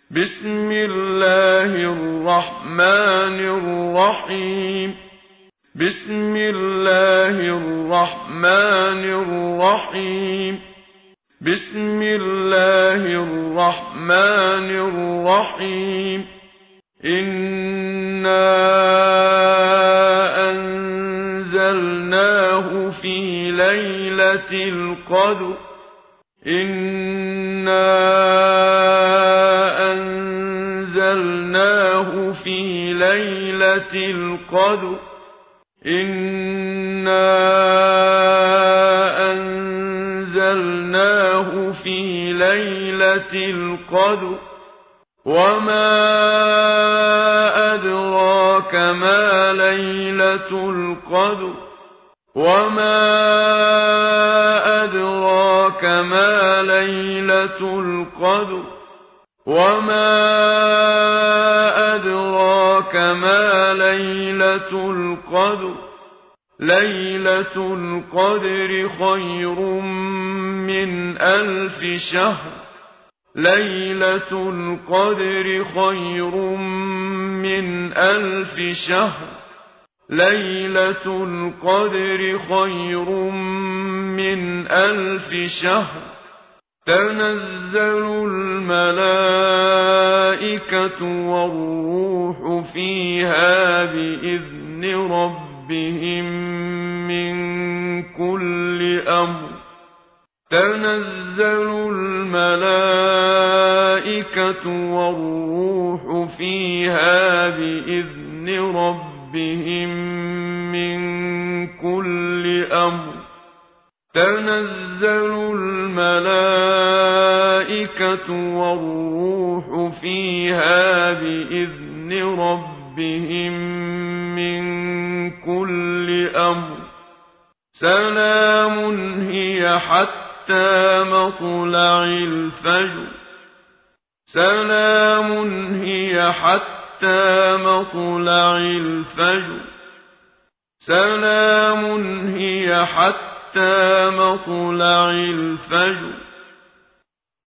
بسم الله الرحمن الرحيم بسم الله الرحمن الرحيم بسم الله الرحمن الرحيم إنا أنزلناه في ليلة القدر إنا أنزلناه في ليلة القدر إنا أنزلناه في ليلة القدر وما أدراك ما ليلة القدر وما أدراك ما ليلة القدر وما أدراك ما ليلة القدر ليلة القدر خير من 1000 شهر ليلة القدر خير من 1000 شهر ليلة القدر خير من 1000 شهر تنزل الملائكة والروح فيها بإذن ربهم من كل أمر تنزل الملائكة والروح فيها بإذن ربهم من كل أمر تنزل الملائكة والروح فيها بإذن ربهم من كل أمر سلام هي حتى مطلع الفجر سلام هي حتى مطلع الفجر سلام هي حتى مطلع الفجر